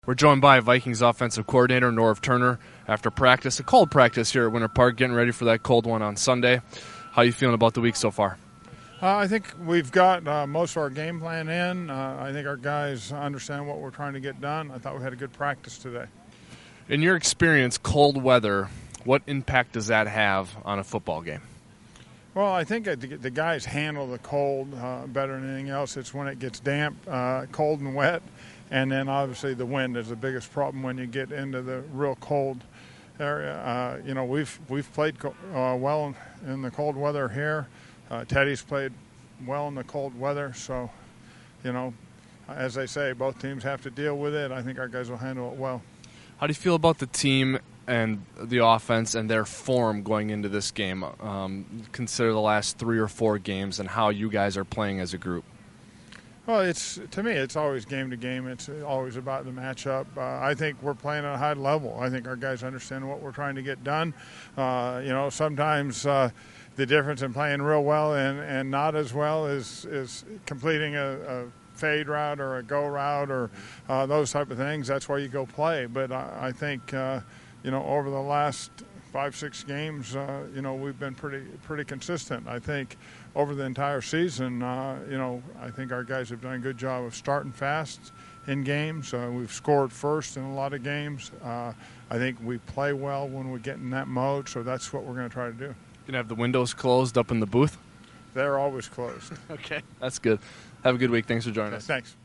We're joined by Vikings offensive coordinator Norv Turner after practice, a cold practice here at Winter Park, getting ready for that cold one on Sunday. How are you feeling about the week so far? I think we've got most of our game plan in. I think our guys understand what we're trying to get done. I thought we had a good practice today. In your experience, cold weather, what impact does that have on a football game? Well, I think the guys handle the cold better than anything else. It's when it gets damp, cold and wet, and then obviously the wind is the biggest problem when you get into the real cold area. We've played well in the cold weather here. Teddy's played well in the cold weather, so, as they say, both teams have to deal with it. I think our guys will handle it well. How do you feel about the team and the offense and their form going into this game? Consider the last 3 or 4 games and how you guys are playing as a group. Well, to me, it's always game to game. It's always about the matchup. I think we're playing at a high level. I think our guys understand what we're trying to get done. Sometimes the difference in playing real well and not as well is completing a fade route or a go route or those type of things. That's why you go play. But I think over the last 5-6 games, we've been pretty consistent. I think over the entire season, I think our guys have done a good job of starting fast in games. We've scored first in a lot of games. I think we play well when we get in that mode, so that's what we're going to try to do. You can have the windows closed up in the booth? They're always closed. Okay, that's good. Have a good week. Thanks for joining us. Thanks.